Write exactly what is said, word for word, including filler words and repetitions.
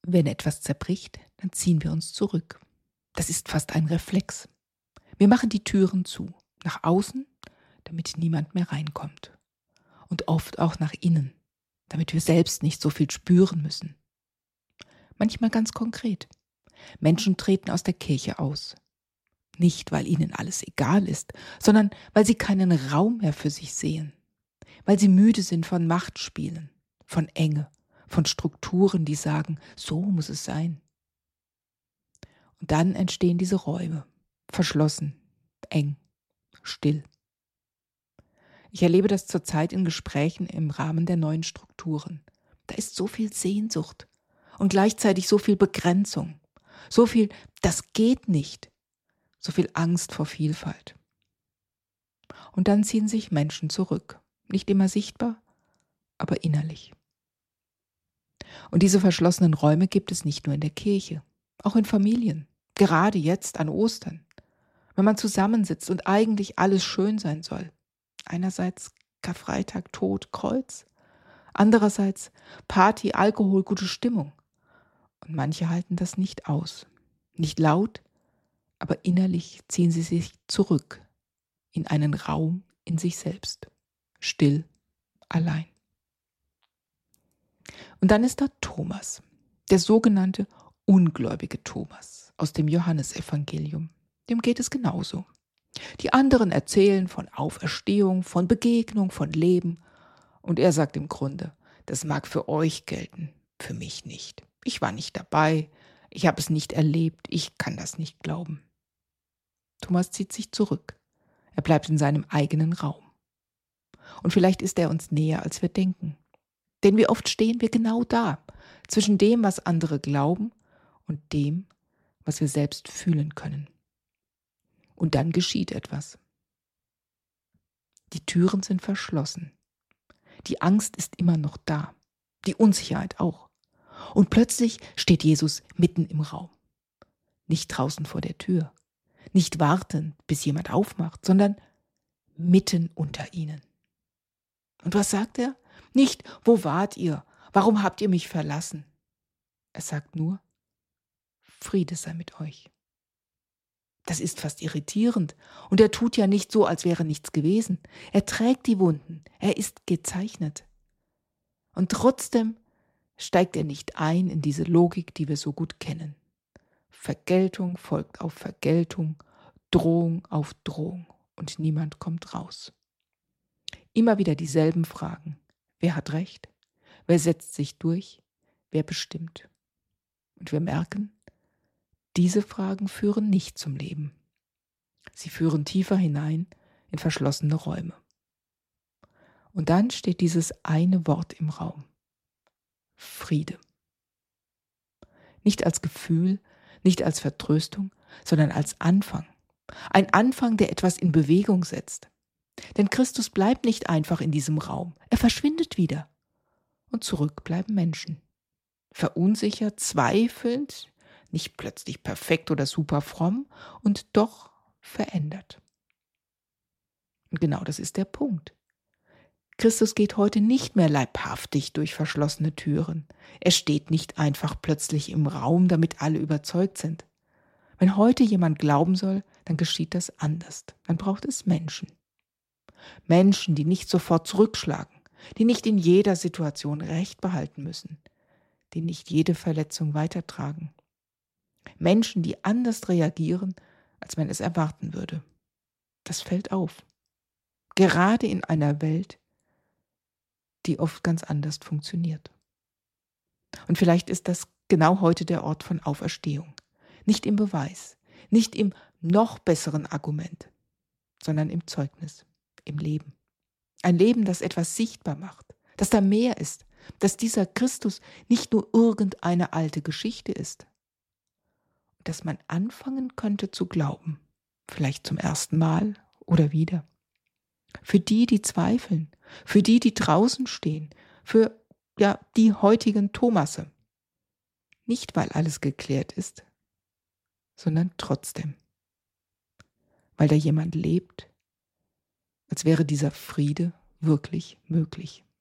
Wenn etwas zerbricht, dann ziehen wir uns zurück. Das ist fast ein Reflex. Wir machen die Türen zu, nach außen, damit niemand mehr reinkommt. Und oft auch nach innen, damit wir selbst nicht so viel spüren müssen. Manchmal ganz konkret. Menschen treten aus der Kirche aus. Nicht, weil ihnen alles egal ist, sondern weil sie keinen Raum mehr für sich sehen. Weil sie müde sind von Machtspielen, von Enge, von Strukturen, die sagen, so muss es sein. Und dann entstehen diese Räume, verschlossen, eng, still. Ich erlebe das zurzeit in Gesprächen im Rahmen der neuen Strukturen. Da ist so viel Sehnsucht und gleichzeitig so viel Begrenzung, so viel, das geht nicht, so viel Angst vor Vielfalt. Und dann ziehen sich Menschen zurück, nicht immer sichtbar, aber innerlich. Und diese verschlossenen Räume gibt es nicht nur in der Kirche, auch in Familien, gerade jetzt an Ostern, wenn man zusammensitzt und eigentlich alles schön sein soll. Einerseits Karfreitag, Tod, Kreuz, andererseits Party, Alkohol, gute Stimmung. Und manche halten das nicht aus, nicht laut, aber innerlich ziehen sie sich zurück in einen Raum in sich selbst, still, allein. Und dann ist da Thomas, der sogenannte ungläubige Thomas aus dem Johannesevangelium. Dem geht es genauso. Die anderen erzählen von Auferstehung, von Begegnung, von Leben. Und er sagt im Grunde, das mag für euch gelten, für mich nicht. Ich war nicht dabei, ich habe es nicht erlebt, ich kann das nicht glauben. Thomas zieht sich zurück. Er bleibt in seinem eigenen Raum. Und vielleicht ist er uns näher, als wir denken. Denn wie oft stehen wir genau da, zwischen dem, was andere glauben und dem, was wir selbst fühlen können. Und dann geschieht etwas. Die Türen sind verschlossen. Die Angst ist immer noch da. Die Unsicherheit auch. Und plötzlich steht Jesus mitten im Raum. Nicht draußen vor der Tür. Nicht warten, bis jemand aufmacht, sondern mitten unter ihnen. Und was sagt er? Nicht, wo wart ihr? Warum habt ihr mich verlassen? Er sagt nur, Friede sei mit euch. Das ist fast irritierend. Und er tut ja nicht so, als wäre nichts gewesen. Er trägt die Wunden. Er ist gezeichnet. Und trotzdem steigt er nicht ein in diese Logik, die wir so gut kennen. Vergeltung folgt auf Vergeltung, Drohung auf Drohung. Und niemand kommt raus. Immer wieder dieselben Fragen. Wer hat Recht? Wer setzt sich durch? Wer bestimmt? Und wir merken, diese Fragen führen nicht zum Leben. Sie führen tiefer hinein in verschlossene Räume. Und dann steht dieses eine Wort im Raum. Friede. Nicht als Gefühl, nicht als Vertröstung, sondern als Anfang. Ein Anfang, der etwas in Bewegung setzt. Denn Christus bleibt nicht einfach in diesem Raum. Er verschwindet wieder. Und zurück bleiben Menschen. Verunsichert, zweifelnd, nicht plötzlich perfekt oder super fromm und doch verändert. Und genau das ist der Punkt. Christus geht heute nicht mehr leibhaftig durch verschlossene Türen. Er steht nicht einfach plötzlich im Raum, damit alle überzeugt sind. Wenn heute jemand glauben soll, dann geschieht das anders. Dann braucht es Menschen. Menschen, die nicht sofort zurückschlagen, die nicht in jeder Situation Recht behalten müssen, die nicht jede Verletzung weitertragen. Menschen, die anders reagieren, als man es erwarten würde. Das fällt auf. Gerade in einer Welt, die oft ganz anders funktioniert. Und vielleicht ist das genau heute der Ort von Auferstehung. Nicht im Beweis, nicht im noch besseren Argument, sondern im Zeugnis, im Leben. Ein Leben, das etwas sichtbar macht, dass da mehr ist, dass dieser Christus nicht nur irgendeine alte Geschichte ist. Dass man anfangen könnte zu glauben, vielleicht zum ersten Mal oder wieder. Für die, die zweifeln, für die, die draußen stehen, für ja, die heutigen Thomasse. Nicht, weil alles geklärt ist, sondern trotzdem. Weil da jemand lebt, als wäre dieser Friede wirklich möglich.